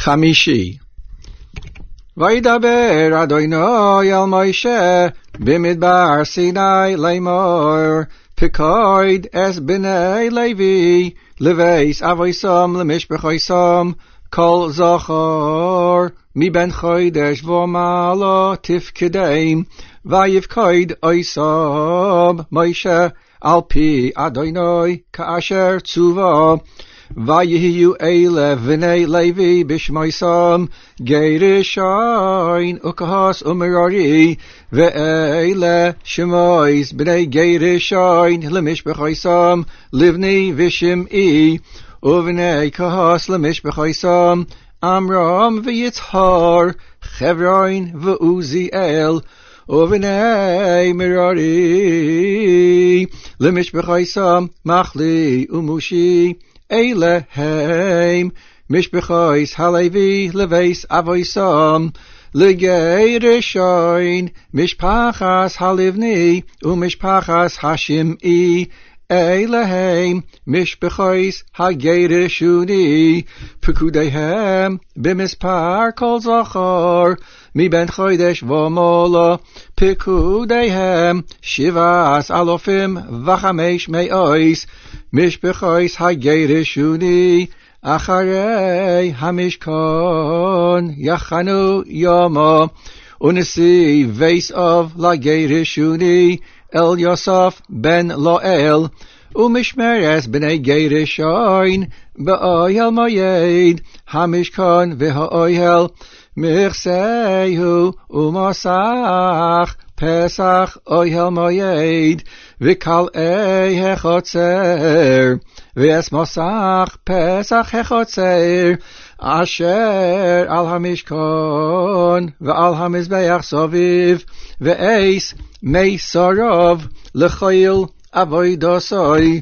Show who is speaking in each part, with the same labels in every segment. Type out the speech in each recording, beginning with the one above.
Speaker 1: חמישי. וידבר אדוני אל משה במדבר סיני לאמור, פקוד אס בני לוי לבייס אבויסם למשפחויסם, כל זכור מבין חודש ומעלה תפקדם, ויפקוד אויסם משה על פי אדוני כאשר צווה. ויהיו אלה בני לוי בשמויסם גרשון וקהס ומררי, ואלה שמויס בני גרשון למשפחויסם לבני ושמעי, ובני כהס למשפחויסם עמרם ויצהר חברון ועוזיאל, ובני מררי למשפחויסם מחלי ומושי. אלה הם משפחויס הלוי לבייס אבויסם לגרשון, משפחס הלבני ומשפחס השמעי. אלה הם משפחויס הגרשוני, פקודיהם במספר כל זכור מבין חודש ומעלה, פקודיהם 7,500. משפחויס הגרשוני אחרי המשכן יחנו יומו, ונשיא בייס אב לגרשוני אל יוסף בן לאל, ומשמרס בני גרשון באוהל מועד המשכן והאוהל, מכסהו ומסך פסח אוהל מועד, וקלעי החוצר, ואס מסך פסח החוצר אשר על המשכן ועל המזבח סביב, ואיס מי שרוב לחיל אבוידוסוי,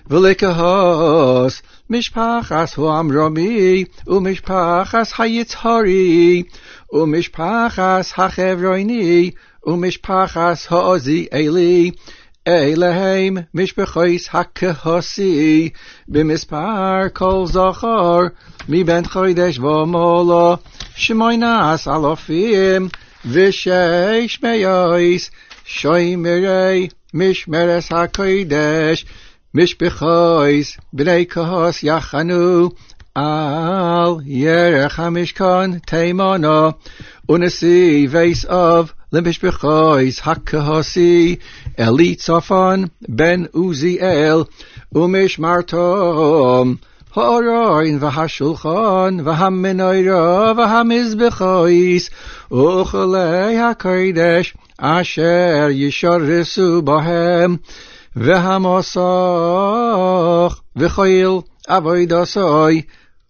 Speaker 1: ולכהס משפחס העמרמי ומשפחס היצהרי ומשפחס החברוני ומשפחס העוזיאלי. אלה הם משפחויס הכהסי במספר כל זכור מבין חודש ומעלה 8,600. שומרי משמרת הקודש משפחויס בני כהס יחנו על ירך המשכן תימנו, ונשיא בייס אב למשפחויס הכהסי אליצפון בן עוזיאל, ומשמרתם האורין והשולחן והמנורה והמזבחויס וכלי הקודש אשר ישרסו בהם, והמסך וחיל אבוידוסוי,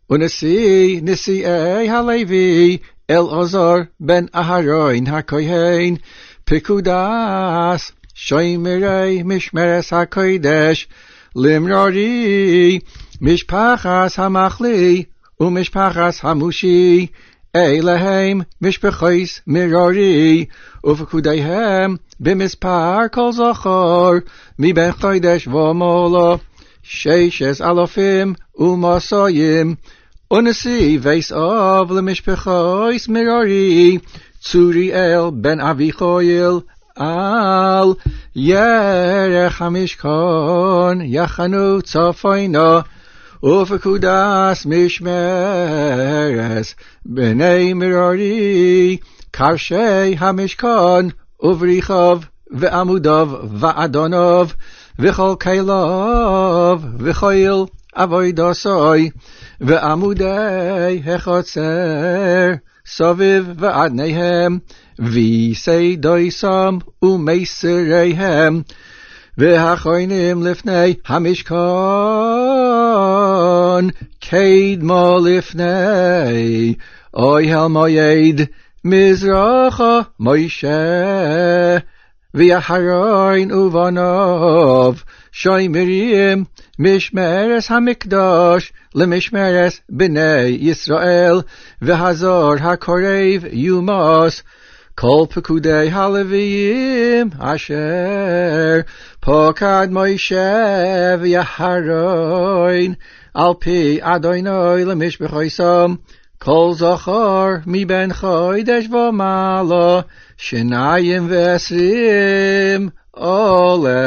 Speaker 1: ונשיאי הלוי אלעזר בן אהרון הכהן, פקודס שומרי משמרת הקודש למררי משפחת המחלי ומשפחת המושי. אלה הם משפחויס מררי, ופקודיהם במספר כל זכור מבין חודש ומעלה 6,200. ונשיא בייס אב למשפחויס מררי צוריאל בן אביחייל על ירך המשכן יחנו צפוינה, ופקודס משמרס בני מררי קרשי המשכן ובריחיו ועמודיו ואדוניו וכל כליו וחיל אבוידוסוי ועמודי החוצר סביב ועדניהם ויסיידויסם ומסריהם, והכהנים לפני המשכן קדמו לפני אוהל מועד מזרחה מוישה ואהרון ובניו שומרים משמרת המקדש למשמרת בני ישראל, והזור הקרב יומס כל פקודי הלוויים אשר פקד מוישה ואהרון על פי אדוני למשפחויסם, Kol zachar mi ben chodesh v'mala, Shenayim v'esrim, Ole.